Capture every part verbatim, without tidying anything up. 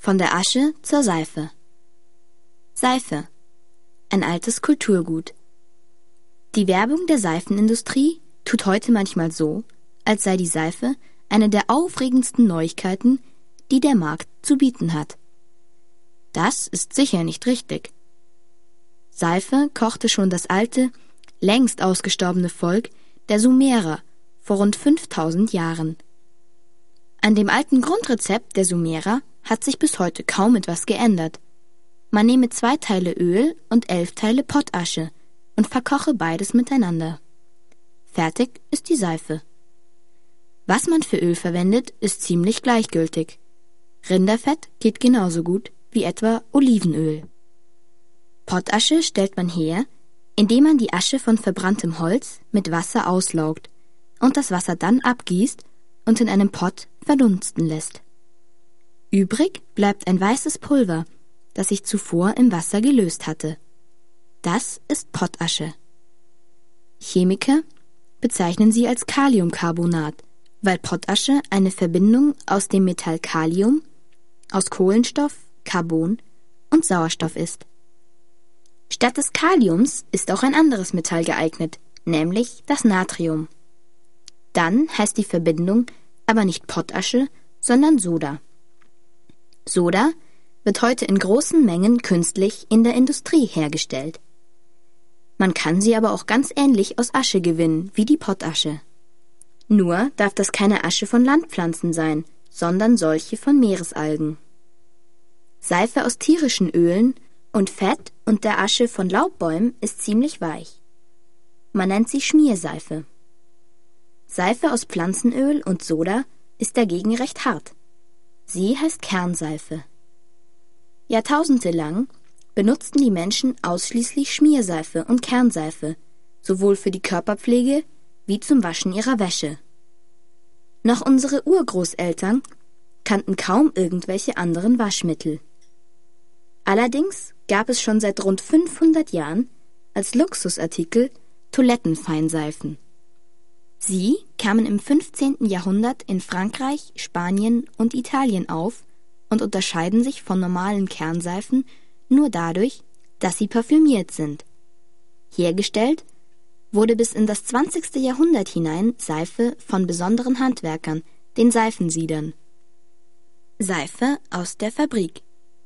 Von der Asche zur Seife. Seife. Ein altes Kulturgut. Die Werbung der Seifenindustrie tut heute manchmal so, als sei die Seife eine der aufregendsten Neuigkeiten, die der Markt zu bieten hat. Das ist sicher nicht richtig. Seife kochte schon das alte, längst ausgestorbene Volk der Sumerer vor rund fünftausend Jahren. An dem alten Grundrezept der Sumerer hat sich bis heute kaum etwas geändert. Man nehme zwei Teile Öl und elf Teile Pottasche und verkoche beides miteinander. Fertig ist die Seife. Was man für Öl verwendet, ist ziemlich gleichgültig. Rinderfett geht genauso gut wie etwa Olivenöl. Pottasche stellt man her, indem man die Asche von verbranntem Holz mit Wasser auslaugt und das Wasser dann abgießt und in einem Pott verdunsten lässt. Übrig bleibt ein weißes Pulver, das sich zuvor im Wasser gelöst hatte. Das ist Pottasche. Chemiker bezeichnen sie als Kaliumcarbonat, weil Pottasche eine Verbindung aus dem Metall Kalium, aus Kohlenstoff, Carbon und Sauerstoff ist. Statt des Kaliums ist auch ein anderes Metall geeignet, nämlich das Natrium. Dann heißt die Verbindung aber nicht Pottasche, sondern Soda. Soda wird heute in großen Mengen künstlich in der Industrie hergestellt. Man kann sie aber auch ganz ähnlich aus Asche gewinnen wie die Pottasche. Nur darf das keine Asche von Landpflanzen sein, sondern solche von Meeresalgen. Seife aus tierischen Ölen und Fett und der Asche von Laubbäumen ist ziemlich weich. Man nennt sie Schmierseife. Seife aus Pflanzenöl und Soda ist dagegen recht hart. Sie heißt Kernseife. Jahrtausende benutzten die Menschen ausschließlich Schmierseife und Kernseife, sowohl für die Körperpflege wie zum Waschen ihrer Wäsche. Noch unsere Urgroßeltern kannten kaum irgendwelche anderen Waschmittel. Allerdings gab es schon seit rund fünfhundert Jahren als Luxusartikel Toilettenfeinseifen. Sie kamen im fünfzehnten Jahrhundert in Frankreich, Spanien und Italien auf und unterscheiden sich von normalen Kernseifen nur dadurch, dass sie parfümiert sind. Hergestellt wurde bis in das zwanzigste Jahrhundert hinein Seife von besonderen Handwerkern, den Seifensiedern. Seife aus der Fabrik.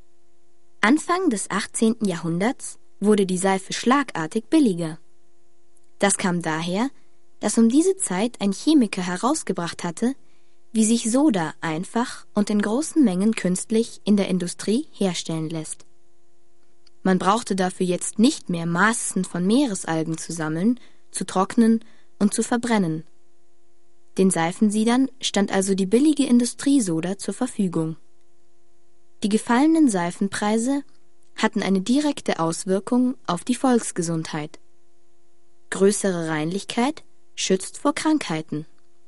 Anfang des achtzehnten Jahrhunderts wurde die Seife schlagartig billiger. Das kam daher, dass um diese Zeit ein Chemiker herausgebracht hatte, wie sich Soda einfach und in großen Mengen künstlich in der Industrie herstellen lässt. Man brauchte dafür jetzt nicht mehr Massen von Meeresalgen zu sammeln, zu trocknen und zu verbrennen. Den Seifensiedern stand also die billige Industriesoda zur Verfügung. Die gefallenen Seifenpreise hatten eine direkte Auswirkung auf die Volksgesundheit. Größere Reinlichkeit schützt vor Krankheiten.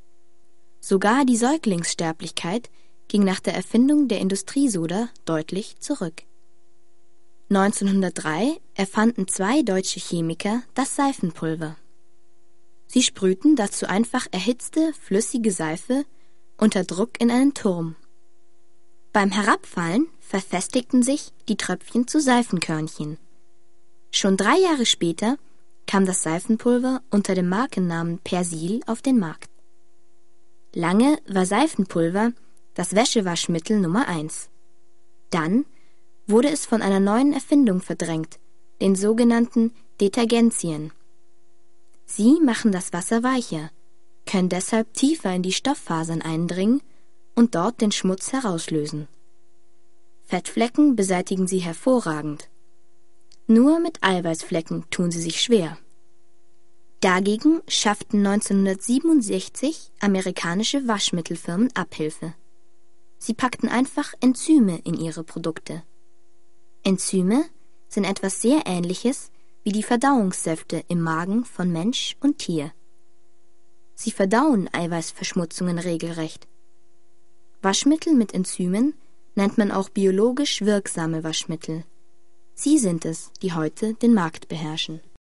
Sogar die Säuglingssterblichkeit ging nach der Erfindung der Industriesoda deutlich zurück. neunzehnhundertdrei erfanden zwei deutsche Chemiker das Seifenpulver. Sie sprühten dazu einfach erhitzte, flüssige Seife unter Druck in einen Turm. Beim Herabfallen verfestigten sich die Tröpfchen zu Seifenkörnchen. Schon drei Jahre später kam das Seifenpulver unter dem Markennamen Persil auf den Markt. Lange war Seifenpulver das Wäschewaschmittel Nummer eins. Dann wurde es von einer neuen Erfindung verdrängt, den sogenannten Detergenzien. Sie machen das Wasser weicher, können deshalb tiefer in die Stofffasern eindringen und dort den Schmutz herauslösen. Fettflecken beseitigen sie hervorragend. Nur mit Eiweißflecken tun sie sich schwer. Dagegen schafften neunzehnhundertsiebenundsechzig amerikanische Waschmittelfirmen Abhilfe. Sie packten einfach Enzyme in ihre Produkte. Enzyme sind etwas sehr Ähnliches wie die Verdauungssäfte im Magen von Mensch und Tier. Sie verdauen Eiweißverschmutzungen regelrecht. Waschmittel mit Enzymen nennt man auch biologisch wirksame Waschmittel. Sie sind es, die heute den Markt beherrschen.